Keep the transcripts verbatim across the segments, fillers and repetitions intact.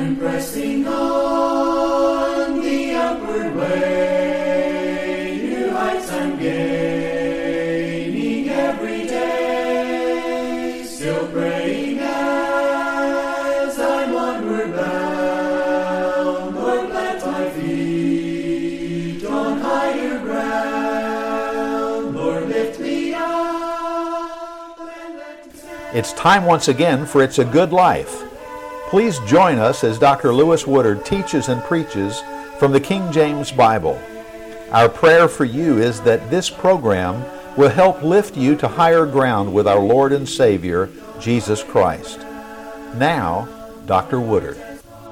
am pressing on the upward way, new heights I'm gaining every day, still praying as I'm onward bound. Lord, plant my feet on higher ground. Lord, lift me up and let me stand. It's time once again for It's a Good Life. Please join us as Doctor Lewis Woodard teaches and preaches from the King James Bible. Our prayer for you is that this program will help lift you to higher ground with our Lord and Savior, Jesus Christ. Now, Doctor Woodard.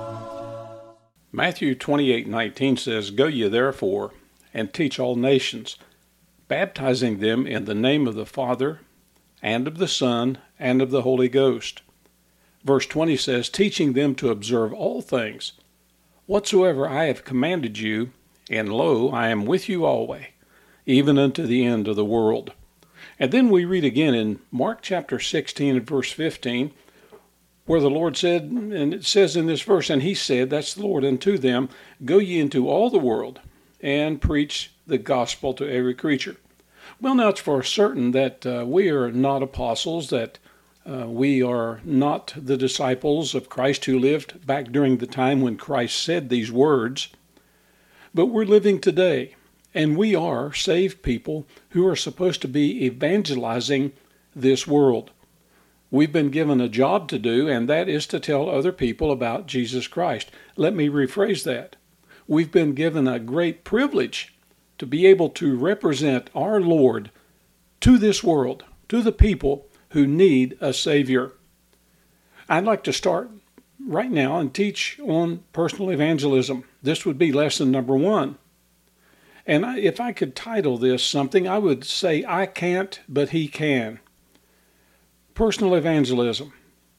Matthew twenty-eight nineteen says, "Go ye therefore, and teach all nations, baptizing them in the name of the Father, and of the Son, and of the Holy Ghost." Verse twenty says, "Teaching them to observe all things, whatsoever I have commanded you, and lo, I am with you always, even unto the end of the world." And then we read again in Mark chapter sixteen and verse fifteen, where the Lord said, and it says in this verse, "And he said," that's the Lord, "unto them, Go ye into all the world, and preach the gospel to every creature." Well, now it's for certain that uh, we are not apostles, that Uh, we are not the disciples of Christ who lived back during the time when Christ said these words, but we're living today, and we are saved people who are supposed to be evangelizing this world. We've been given a job to do, and that is to tell other people about Jesus Christ. Let me rephrase that. We've been given a great privilege to be able to represent our Lord to this world, to the people who need a Savior. I'd like to start right now and teach on personal evangelism. This would be lesson number one. And I, if I could title this something, I would say, "I can't, but He can." Personal evangelism.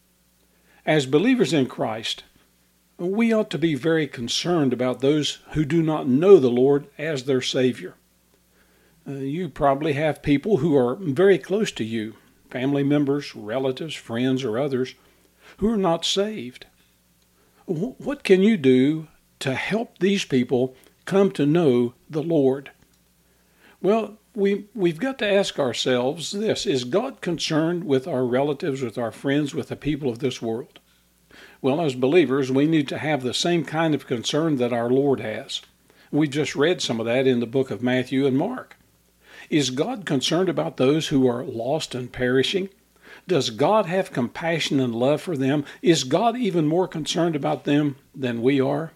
As believers in Christ, we ought to be very concerned about those who do not know the Lord as their Savior. Uh, you probably have people who are very close to you, family members, relatives, friends, or others, who are not saved. What can you do to help these people come to know the Lord? Well, we, we've got to ask ourselves this: is God concerned with our relatives, with our friends, with the people of this world? Well, as believers, we need to have the same kind of concern that our Lord has. We just read some of that in the book of Matthew and Mark. Is God concerned about those who are lost and perishing? Does God have compassion and love for them? Is God even more concerned about them than we are?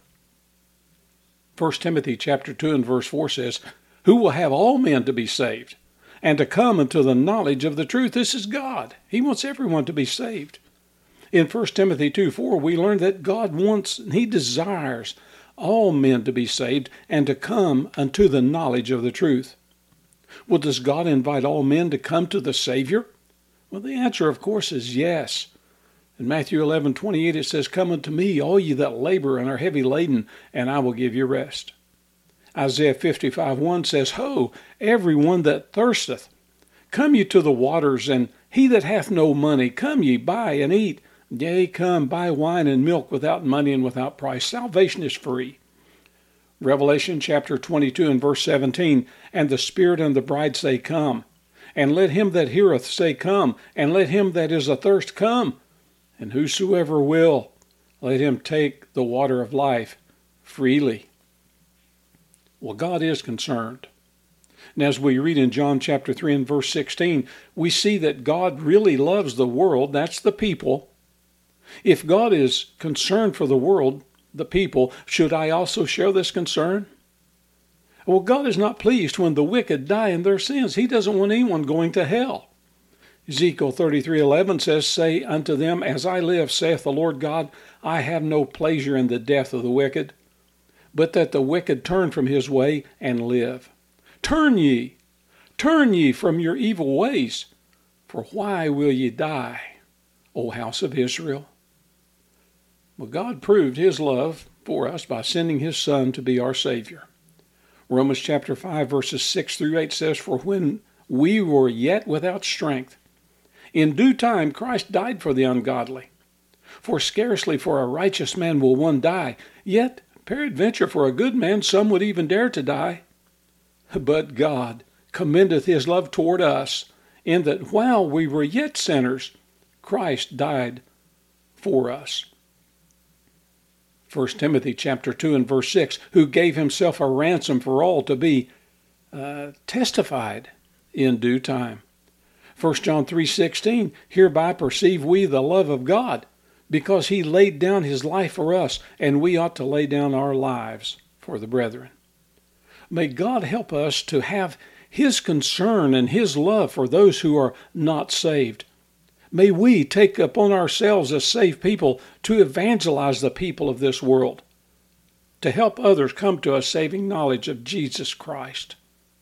First Timothy chapter two and verse four says, "Who will have all men to be saved, and to come into the knowledge of the truth." This is God. He wants everyone to be saved. In First Timothy two four, we learn that God wants, He desires all men to be saved and to come unto the knowledge of the truth. Well, does God invite all men to come to the Savior? Well, the answer, of course, is yes. In Matthew eleven twenty-eight, it says, "Come unto me, all ye that labor and are heavy laden, and I will give you rest." Isaiah fifty-five one says, "Ho, every one that thirsteth, come ye to the waters, and he that hath no money, come ye, buy and eat. Yea, come, buy wine and milk without money and without price." Salvation is free. Revelation chapter twenty-two and verse seventeen, "And the Spirit and the bride say, Come. And let him that heareth say, Come. And let him that is athirst come. And whosoever will, let him take the water of life freely." Well, God is concerned. And as we read in John chapter three and verse sixteen, we see that God really loves the world. That's the people. If God is concerned for the world, the people, should I also share this concern? Well, God is not pleased when the wicked die in their sins. He doesn't want anyone going to hell. Ezekiel thirty-three eleven says, "Say unto them, As I live, saith the Lord God, I have no pleasure in the death of the wicked, but that the wicked turn from his way and live. Turn ye, turn ye from your evil ways, for why will ye die, O house of Israel?" Well, God proved His love for us by sending His Son to be our Savior. Romans chapter five, verses six through eight says, "For when we were yet without strength, in due time Christ died for the ungodly. For scarcely for a righteous man will one die, yet peradventure for a good man some would even dare to die. But God commendeth his love toward us, in that while we were yet sinners, Christ died for us. First Timothy chapter two and verse six, who gave himself a ransom for all to be uh, testified in due time. First John three sixteen, hereby perceive we the love of God, because he laid down his life for us, and we ought to lay down our lives for the brethren. May God help us to have his concern and his love for those who are not saved. May we take upon ourselves as saved people to evangelize the people of this world, to help others come to a saving knowledge of Jesus Christ.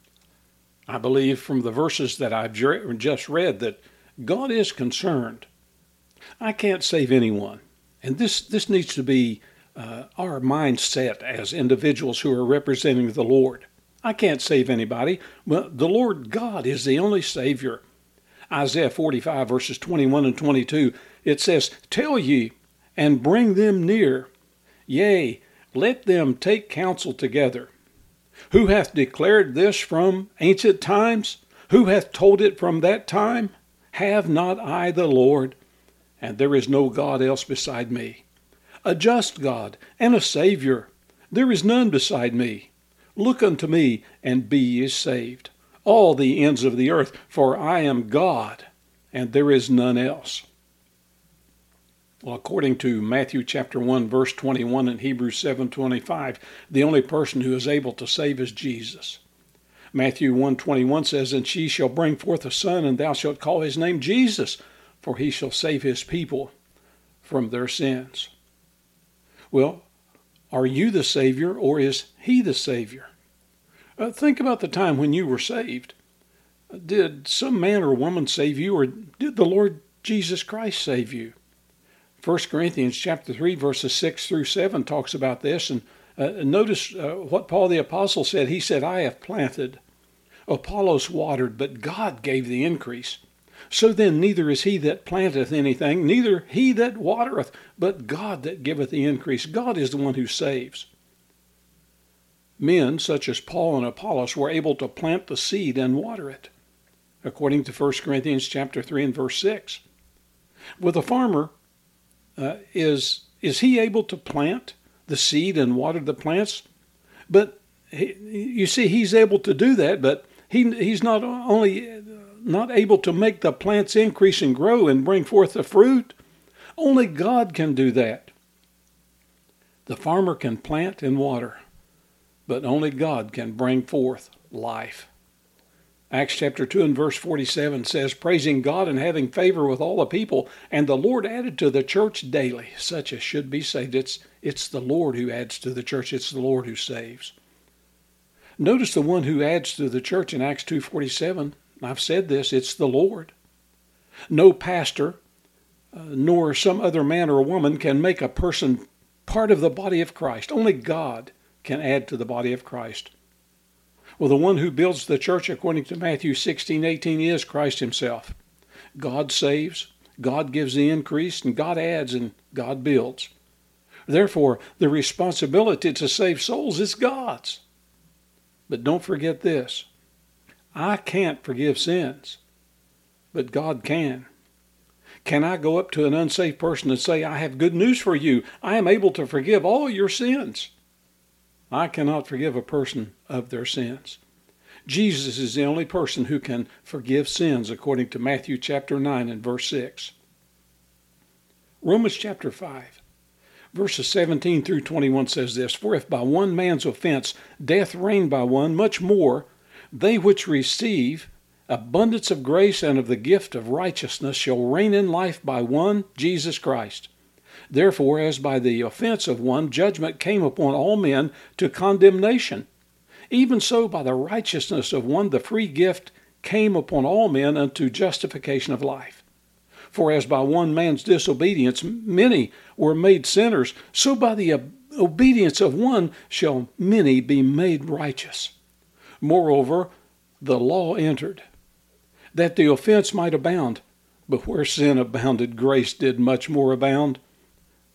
I believe from the verses that I've just read that God is concerned. I can't save anyone, and this, this needs to be uh, our mindset as individuals who are representing the Lord. I can't save anybody. Well, the Lord God is the only Savior. Isaiah forty-five verses twenty-one and twenty-two, it says, tell ye, and bring them near. Yea, let them take counsel together. Who hath declared this from ancient times? Who hath told it from that time? Have not I the Lord? And there is no God else beside me. A just God and a Savior. There is none beside me. Look unto me, and be ye saved, all the ends of the earth, for I am God, and there is none else. Well, according to Matthew chapter one, verse twenty-one, and Hebrews seven twenty-five, the only person who is able to save is Jesus. Matthew one twenty-one says, and she shall bring forth a son, and thou shalt call his name Jesus, for he shall save his people from their sins. Well, are you the Savior, or is he the Savior? Uh, think about the time when you were saved. Did some man or woman save you, or did the Lord Jesus Christ save you? First Corinthians chapter three, verses six through seven talks about this. And uh, notice uh, what Paul the Apostle said. He said, I have planted, Apollos watered, but God gave the increase. So then neither is he that planteth anything, neither he that watereth, but God that giveth the increase. God is the one who saves. Men such as Paul and Apollos were able to plant the seed and water it, according to First Corinthians chapter three and verse six. With a farmer, uh, is is he able to plant the seed and water the plants? But he, you see, he's able to do that, but he he's not only not able to make the plants increase and grow and bring forth the fruit. Only God can do that. The farmer can plant and water, but only God can bring forth life. Acts chapter two and verse forty-seven says, praising God and having favor with all the people, and the Lord added to the church daily such as should be saved. It's, it's the Lord who adds to the church. It's the Lord who saves. Notice the one who adds to the church in Acts two forty-seven. I've said this, it's the Lord. No pastor, uh, nor some other man or woman can make a person part of the body of Christ. Only God can add to the body of Christ. Well, the one who builds the church, according to Matthew sixteen eighteen, is Christ himself. God saves, God gives the increase, and God adds, and God builds. Therefore, the responsibility to save souls is God's. But don't forget this. I can't forgive sins, but God can. Can I go up to an unsaved person and say, I have good news for you. I am able to forgive all your sins. I cannot forgive a person of their sins. Jesus is the only person who can forgive sins, according to Matthew chapter nine and verse six. Romans chapter five, verses seventeen through twenty-one says this, for if by one man's offense death reigned by one, much more they which receive abundance of grace and of the gift of righteousness shall reign in life by one, Jesus Christ. Therefore, as by the offense of one judgment came upon all men to condemnation, even so by the righteousness of one the free gift came upon all men unto justification of life. For as by one man's disobedience many were made sinners, so by the obedience of one shall many be made righteous. Moreover, the law entered, that the offense might abound. But where sin abounded, grace did much more abound,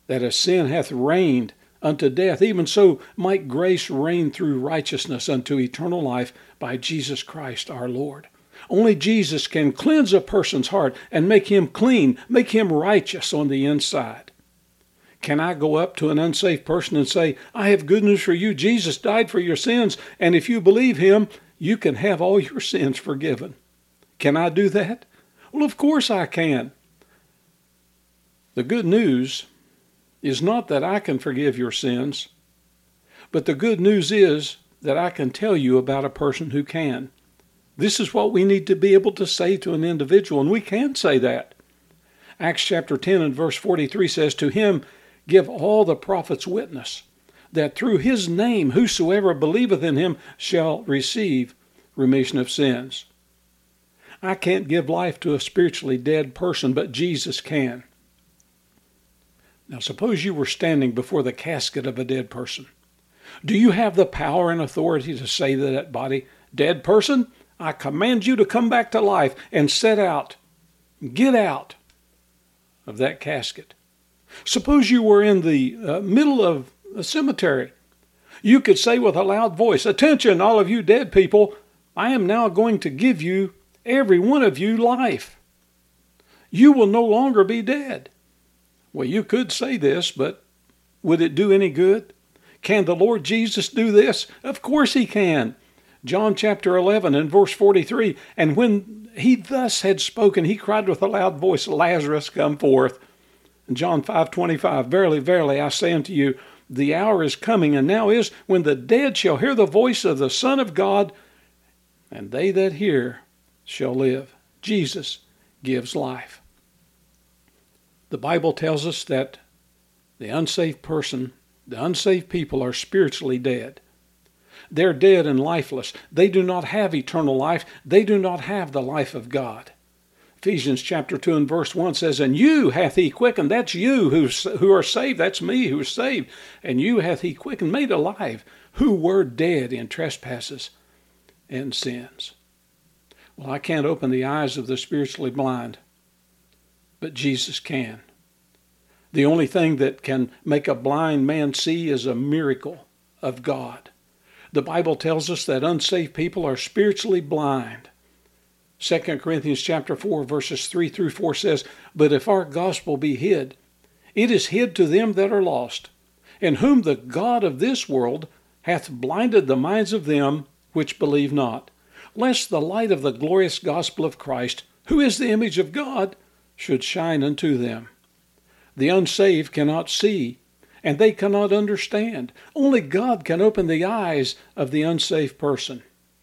that as sin hath reigned unto death, even so might grace reign through righteousness unto eternal life by Jesus Christ our Lord. Only Jesus can cleanse a person's heart and make him clean, make him righteous on the inside. Can I go up to an unsaved person and say, I have good news for you. Jesus died for your sins, and if you believe him, you can have all your sins forgiven. Can I do that? Well, of course I can. The good news is not that I can forgive your sins, but the good news is that I can tell you about a person who can. This is what we need to be able to say to an individual, and we can say that. Acts chapter ten and verse forty-three says, To him give all the prophets witness, that through his name whosoever believeth in him shall receive remission of sins. I can't give life to a spiritually dead person, but Jesus can. Now suppose you were standing before the casket of a dead person. Do you have the power and authority to say to that body, Dead person, I command you to come back to life and set out, get out of that casket? Suppose you were in the uh, middle of a cemetery. You could say with a loud voice, Attention, all of you dead people, I am now going to give you, every one of you, life. You will no longer be dead. Well, you could say this, but would it do any good? Can the Lord Jesus do this? Of course he can. John chapter eleven and verse forty-three, And when he thus had spoken, he cried with a loud voice, Lazarus, come forth. And John five twenty-five, Verily, verily, I say unto you, the hour is coming, and now is, when the dead shall hear the voice of the Son of God, and they that hear shall live. Jesus gives life. The Bible tells us that the unsaved person, the unsaved people are spiritually dead. They're dead and lifeless. They do not have eternal life. They do not have the life of God. Ephesians chapter two and verse one says, And you hath he quickened. That's you who, who are saved. That's me who is saved. And you hath he quickened, made alive, who were dead in trespasses and sins. Well, I can't open the eyes of the spiritually blind, but Jesus can. The only thing that can make a blind man see is a miracle of God. The Bible tells us that unsaved people are spiritually blind. Second Corinthians chapter four, verses three through four says, But if our gospel be hid, it is hid to them that are lost, in whom the God of this world hath blinded the minds of them which believe not, lest the light of the glorious gospel of Christ, who is the image of God, should shine unto them. The unsaved cannot see, and they cannot understand. Only God can open the eyes of the unsaved person.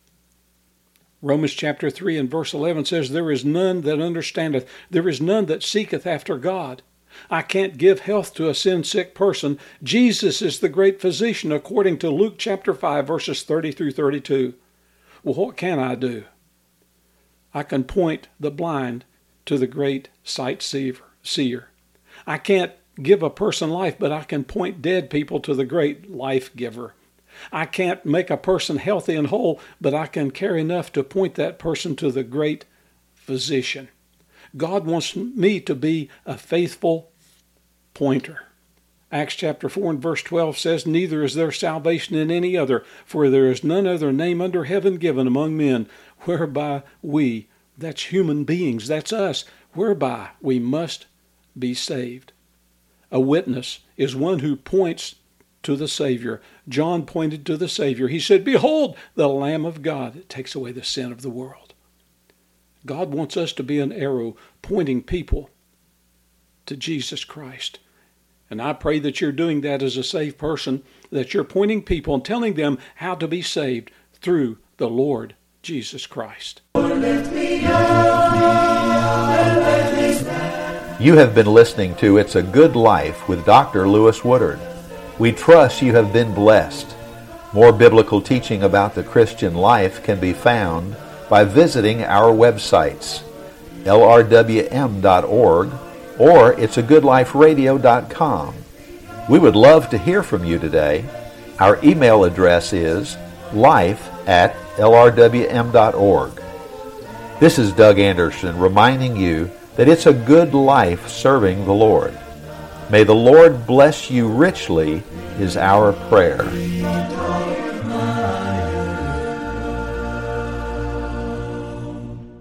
Romans chapter three and verse eleven says, There is none that understandeth, there is none that seeketh after God. I can't give health to a sin-sick person. Jesus is the great physician, according to Luke chapter five, verses thirty through thirty-two. Well, what can I do? I can point the blind to the great sight seer. I can't give a person life, but I can point dead people to the great life giver. I can't make a person healthy and whole, but I can care enough to point that person to the great physician. God wants me to be a faithful pointer. Acts chapter four and verse twelve says, Neither is there salvation in any other, for there is none other name under heaven given among men, whereby we, that's human beings, that's us, whereby we must be saved. A witness is one who points to the Savior. John pointed to the Savior. He said, Behold, the Lamb of God that takes away the sin of the world. God wants us to be an arrow pointing people to Jesus Christ. And I pray that you're doing that as a saved person, that you're pointing people and telling them how to be saved through the Lord Jesus Christ. You have been listening to It's a Good Life with Doctor Lewis Woodard. We trust you have been blessed. More biblical teaching about the Christian life can be found by visiting our websites, L R W M dot org or it's a good life radio dot com. We would love to hear from you today. Our email address is life at L R W M dot org. This is Doug Anderson reminding you that it's a good life serving the Lord. May the Lord bless you richly is our prayer.